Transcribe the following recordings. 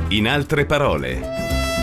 In altre parole.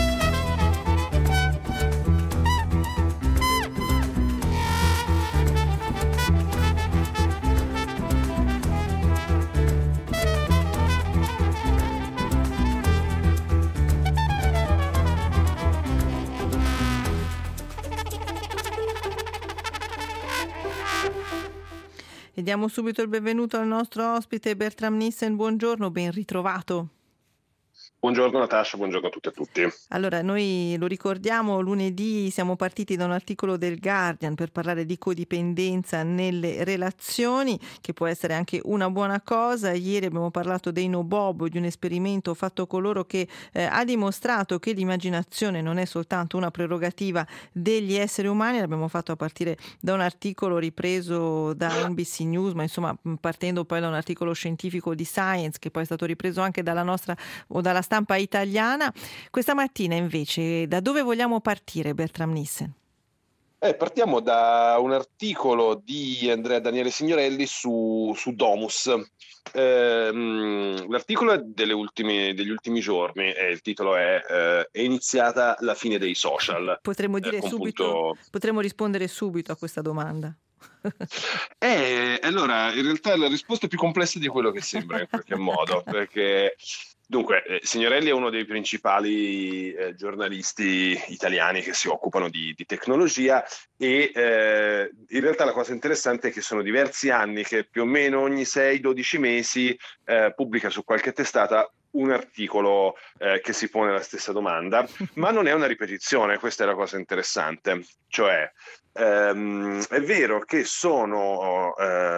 E diamo subito il benvenuto al nostro ospite Bertram Nissen. Buongiorno, ben ritrovato. Buongiorno Natascia, buongiorno a tutte e a tutti. Allora, noi lo ricordiamo, lunedì siamo partiti da un articolo del Guardian per parlare di codipendenza nelle relazioni, che può essere anche una buona cosa. Ieri abbiamo parlato dei Nobobo, di un esperimento fatto con loro che ha dimostrato che l'immaginazione non è soltanto una prerogativa degli esseri umani. L'abbiamo fatto a partire da un articolo ripreso da NBC News, ma insomma partendo poi da un articolo scientifico di Science, che poi è stato ripreso anche dalla nostra o dalla stampa italiana. Questa mattina invece da dove vogliamo partire, Bertram Nissen? Partiamo da un articolo di Andrea Daniele Signorelli su Domus. L'articolo è degli ultimi giorni e il titolo è iniziata la fine dei social. Potremmo dire subito, potremmo rispondere subito a questa domanda. Allora, in realtà la risposta è più complessa di quello che sembra in qualche modo, perché dunque, Signorelli è uno dei principali giornalisti italiani che si occupano di tecnologia e in realtà la cosa interessante è che sono diversi anni che più o meno ogni 6-12 mesi pubblica su qualche testata un articolo che si pone la stessa domanda, ma non è una ripetizione, questa è la cosa interessante, cioè è vero che sono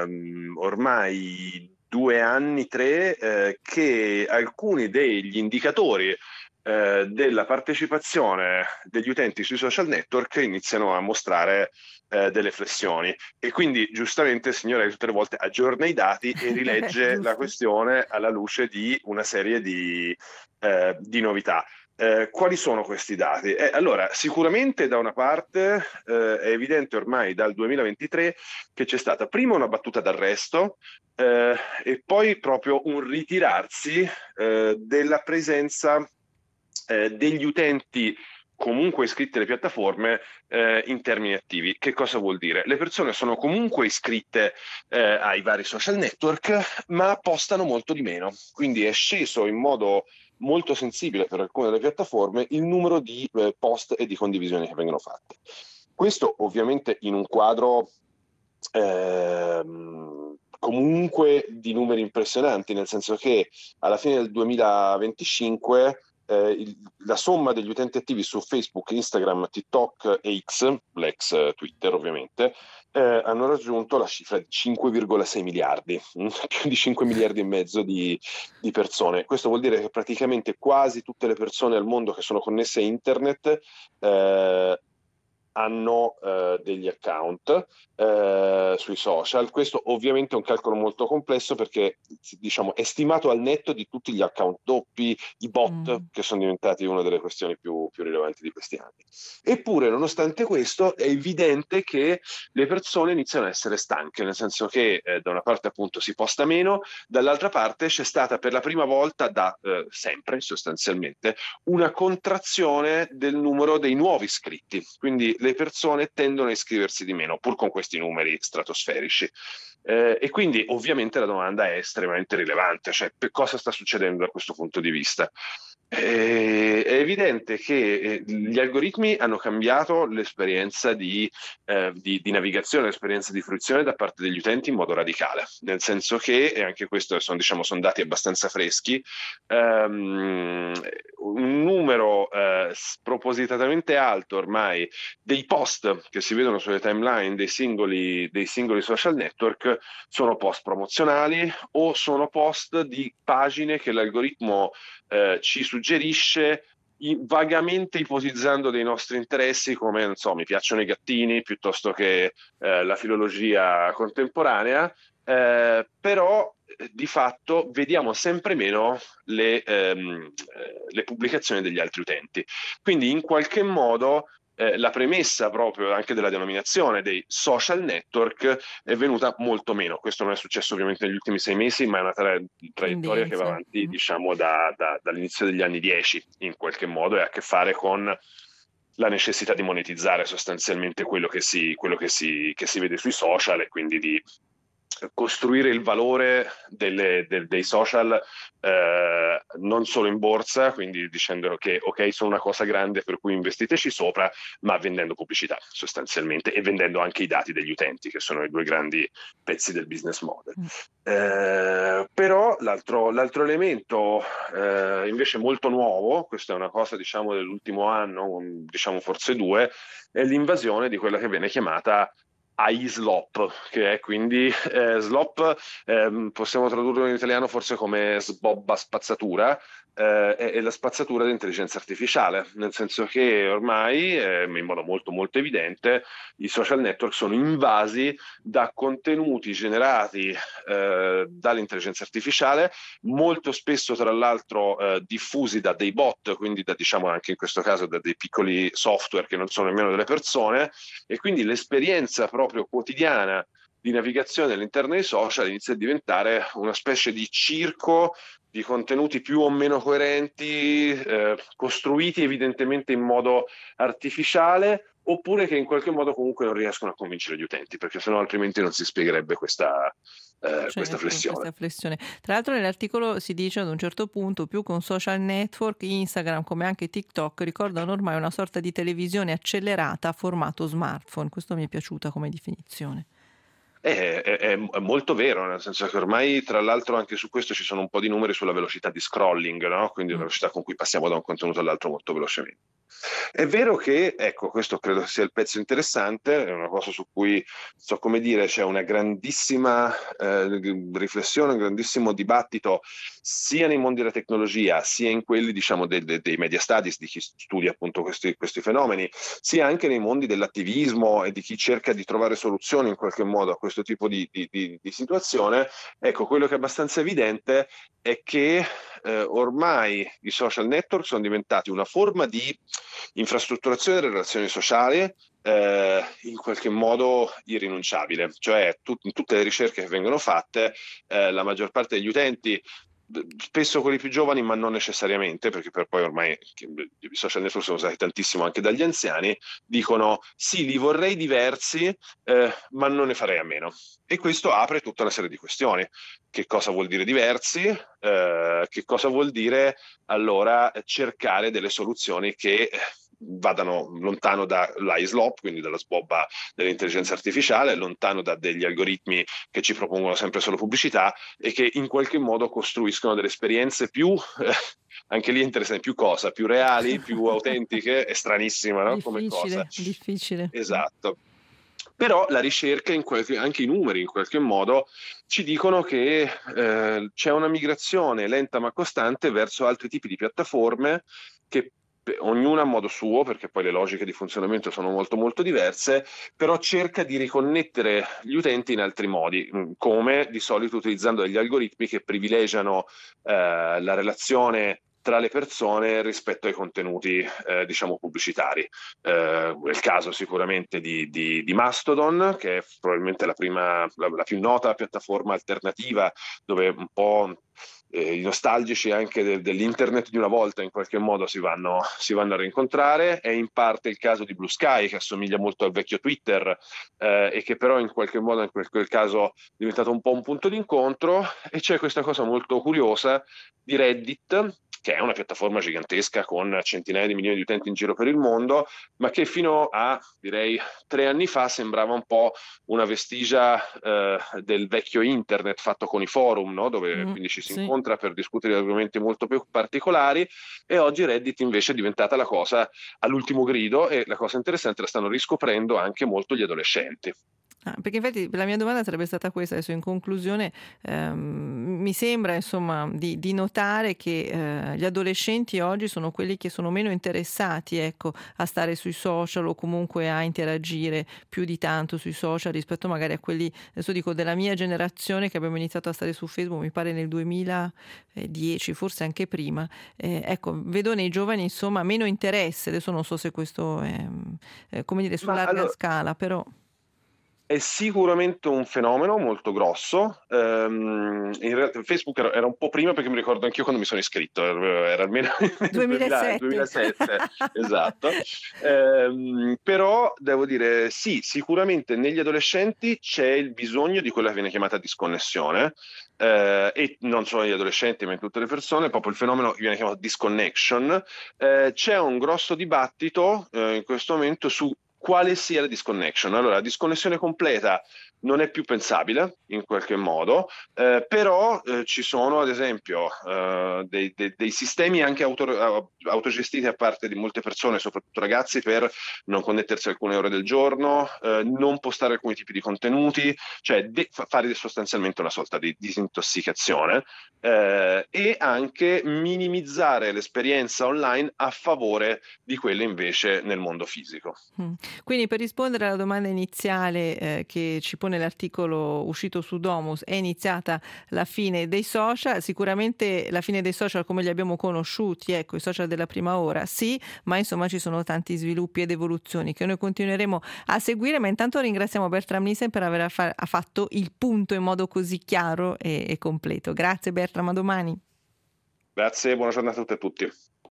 ormai 2 anni, 3, che alcuni degli indicatori della partecipazione degli utenti sui social network iniziano a mostrare delle flessioni e quindi giustamente il signore tutte le volte aggiorna i dati e rilegge la questione alla luce di una serie di novità. Quali sono questi dati? Allora, sicuramente da una parte è evidente ormai dal 2023 che c'è stata prima una battuta d'arresto e poi proprio un ritirarsi della presenza degli utenti comunque iscritti alle piattaforme in termini attivi. Che cosa vuol dire? Le persone sono comunque iscritte ai vari social network, ma postano molto di meno. Quindi è sceso in modo molto sensibile per alcune delle piattaforme il numero di post e di condivisioni che vengono fatte. Questo ovviamente in un quadro comunque di numeri impressionanti, nel senso che alla fine del 2025 la somma degli utenti attivi su Facebook, Instagram, TikTok e X, l'ex Twitter ovviamente, hanno raggiunto la cifra di 5,6 miliardi, più di 5 miliardi e mezzo di persone. Questo vuol dire che praticamente quasi tutte le persone al mondo che sono connesse a internet hanno degli account sui social. Questo ovviamente è un calcolo molto complesso perché diciamo è stimato al netto di tutti gli account doppi, i bot che sono diventati una delle questioni più rilevanti di questi anni. Eppure nonostante questo è evidente che le persone iniziano a essere stanche, nel senso che da una parte appunto si posta meno, dall'altra parte c'è stata per la prima volta da sempre sostanzialmente una contrazione del numero dei nuovi iscritti, quindi le persone tendono a iscriversi di meno, pur con questi numeri stratosferici. E quindi ovviamente la domanda è estremamente rilevante, cioè cosa sta succedendo da questo punto di vista? È evidente che gli algoritmi hanno cambiato l'esperienza di navigazione, l'esperienza di fruizione da parte degli utenti in modo radicale, nel senso che, e anche questo sono dati abbastanza freschi, un numero spropositatamente alto ormai dei post che si vedono sulle timeline dei singoli social network sono post promozionali o sono post di pagine che l'algoritmo ci suggerisce vagamente ipotizzando dei nostri interessi come, non so, mi piacciono i gattini piuttosto che la filologia contemporanea, però di fatto vediamo sempre meno le pubblicazioni degli altri utenti. Quindi in qualche modo la premessa proprio anche della denominazione dei social network è venuta molto meno. Questo non è successo ovviamente negli ultimi 6 mesi, ma è una traiettoria che va Tendenza. avanti, diciamo, dall'inizio degli anni 10 in qualche modo, e ha a che fare con la necessità di monetizzare sostanzialmente che si vede sui social, e quindi di costruire il valore dei social non solo in borsa, quindi dicendo che ok, sono una cosa grande per cui investiteci sopra, ma vendendo pubblicità sostanzialmente, e vendendo anche i dati degli utenti, che sono i due grandi pezzi del business model. Però l'altro elemento invece molto nuovo, questa è una cosa diciamo dell'ultimo anno, diciamo forse 2, è l'invasione di quella che viene chiamata iSlop, che è quindi slop, possiamo tradurlo in italiano forse come sbobba spazzatura, è la spazzatura dell'intelligenza artificiale, nel senso che ormai, in modo molto molto evidente, i social network sono invasi da contenuti generati dall'intelligenza artificiale, molto spesso tra l'altro diffusi da dei bot, quindi diciamo anche in questo caso da dei piccoli software che non sono nemmeno delle persone, e quindi l'esperienza proprio quotidiana di navigazione all'interno dei social inizia a diventare una specie di circo di contenuti più o meno coerenti, costruiti evidentemente in modo artificiale, oppure che in qualche modo comunque non riescono a convincere gli utenti, perché sennò altrimenti non si spiegherebbe questa flessione. Questa flessione. Tra l'altro nell'articolo si dice ad un certo punto più che un social network, Instagram come anche TikTok ricordano ormai una sorta di televisione accelerata a formato smartphone. Questo mi è piaciuta come definizione. È molto vero, nel senso che ormai tra l'altro anche su questo ci sono un po' di numeri sulla velocità di scrolling, no? Quindi la velocità con cui passiamo da un contenuto all'altro molto velocemente. È vero che, ecco, questo credo sia il pezzo interessante, è una cosa su cui, so come dire, c'è una grandissima riflessione, un grandissimo dibattito sia nei mondi della tecnologia, sia in quelli, diciamo, dei media studies, di chi studia appunto questi fenomeni, sia anche nei mondi dell'attivismo e di chi cerca di trovare soluzioni in qualche modo a questo tipo di situazione. Ecco, quello che è abbastanza evidente è che ormai i social network sono diventati una forma di infrastrutturazione delle relazioni sociali in qualche modo irrinunciabile, cioè in tutte le ricerche che vengono fatte, la maggior parte degli utenti, spesso quelli più giovani, ma non necessariamente, perché per poi ormai i social network sono usati tantissimo anche dagli anziani, dicono sì, li vorrei diversi, ma non ne farei a meno. E questo apre tutta una serie di questioni. Che cosa vuol dire diversi? Che cosa vuol dire allora cercare delle soluzioni che vadano lontano dall'iSlop, quindi dalla sbobba dell'intelligenza artificiale, lontano da degli algoritmi che ci propongono sempre solo pubblicità, e che in qualche modo costruiscono delle esperienze più anche lì interessante, più cosa, più reali, più autentiche, è stranissima, no? Come cosa. Difficile. Esatto. Però la ricerca, anche i numeri in qualche modo, ci dicono che c'è una migrazione lenta ma costante verso altri tipi di piattaforme che ognuna a modo suo, perché poi le logiche di funzionamento sono molto molto diverse, però cerca di riconnettere gli utenti in altri modi, come di solito utilizzando degli algoritmi che privilegiano la relazione tra le persone rispetto ai contenuti diciamo pubblicitari. È il caso sicuramente di Mastodon, che è probabilmente la più nota piattaforma alternativa, dove un po' i nostalgici anche dell'internet di una volta in qualche modo si vanno a rincontrare. È in parte il caso di Blue Sky, che assomiglia molto al vecchio Twitter, e che però in qualche modo in quel caso è diventato un po' un punto d'incontro. E c'è questa cosa molto curiosa di Reddit, che è una piattaforma gigantesca con centinaia di milioni di utenti in giro per il mondo, ma che fino a, direi, 3 anni fa sembrava un po' una vestigia del vecchio internet fatto con i forum, no? Dove quindi ci si incontra per discutere di argomenti molto più particolari, e oggi Reddit invece è diventata la cosa all'ultimo grido, e la cosa interessante la stanno riscoprendo anche molto gli adolescenti. Perché infatti la mia domanda sarebbe stata questa, adesso in conclusione, mi sembra insomma di notare che gli adolescenti oggi sono quelli che sono meno interessati, ecco, a stare sui social o comunque a interagire più di tanto sui social rispetto magari a quelli, adesso dico, della mia generazione, che abbiamo iniziato a stare su Facebook, mi pare nel 2010, forse anche prima. Ecco, vedo nei giovani insomma meno interesse, adesso non so se questo è come dire, su Ma larga allora, scala, però... è sicuramente un fenomeno molto grosso. In realtà Facebook era un po' prima, perché mi ricordo anch'io quando mi sono iscritto, era almeno nel 2007. 2007, esatto. Però devo dire sì, sicuramente negli adolescenti c'è il bisogno di quella che viene chiamata disconnessione. E non solo negli adolescenti, ma in tutte le persone, proprio il fenomeno che viene chiamato disconnection. C'è un grosso dibattito in questo momento su quale sia la disconnection. Allora, la disconnessione completa non è più pensabile in qualche modo, però ci sono ad esempio dei sistemi anche autogestiti da parte di molte persone, soprattutto ragazzi, per non connettersi alcune ore del giorno, non postare alcuni tipi di contenuti, cioè fare sostanzialmente una sorta di disintossicazione, e anche minimizzare l'esperienza online a favore di quelle invece nel mondo fisico. Quindi per rispondere alla domanda iniziale che ci pone l'articolo uscito su Domus, è iniziata la fine dei social? Sicuramente la fine dei social come li abbiamo conosciuti, ecco, i social della prima ora, sì, ma insomma ci sono tanti sviluppi ed evoluzioni che noi continueremo a seguire, ma intanto ringraziamo Bertram Nielsen per aver ha fatto il punto in modo così chiaro e completo. Grazie Bertram, a domani. Grazie, buona giornata a tutte e tutti.